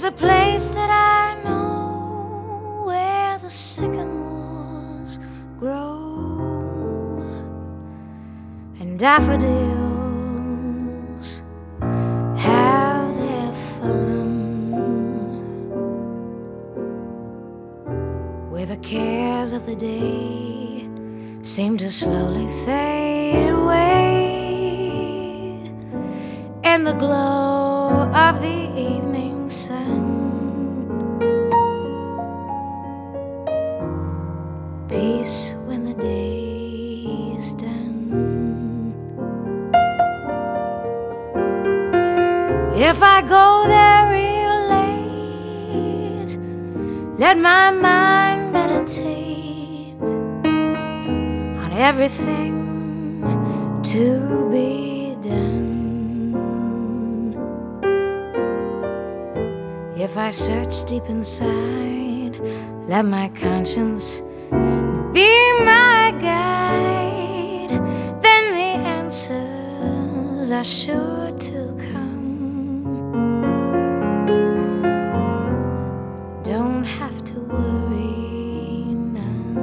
a place that I know where the sycamores grow and daffodils have their fun, where the cares of the day seem to slowly fade away in the glow of the evening sun. Peace when the day is done. If I go there real late, let my mind meditate on everything to be done. If I search deep inside, let my conscience be my guide, then the answers are sure to come. Don't have to worry none.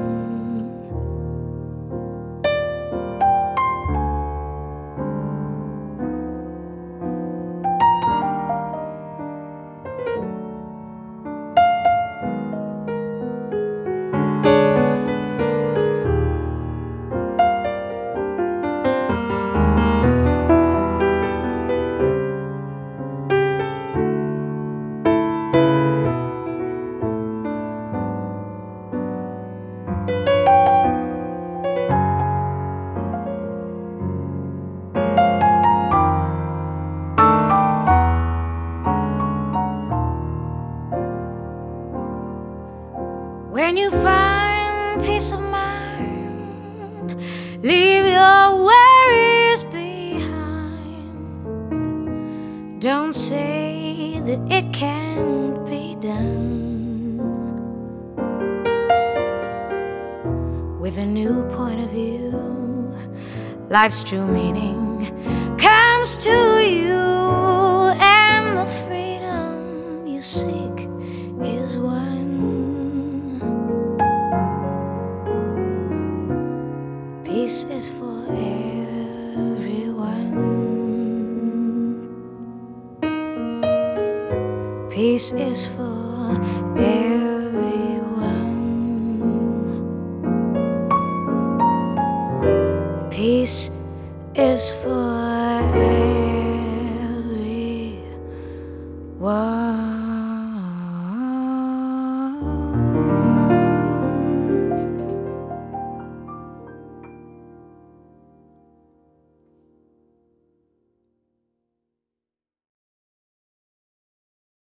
When you find peace of mind, leave your worries behind. Don't say that it can't be done. With a new point of view, life's true meaning comes to you, and the freedom you seek is won. Peace is for everyone. Peace is for everyone. Peace is for everyone.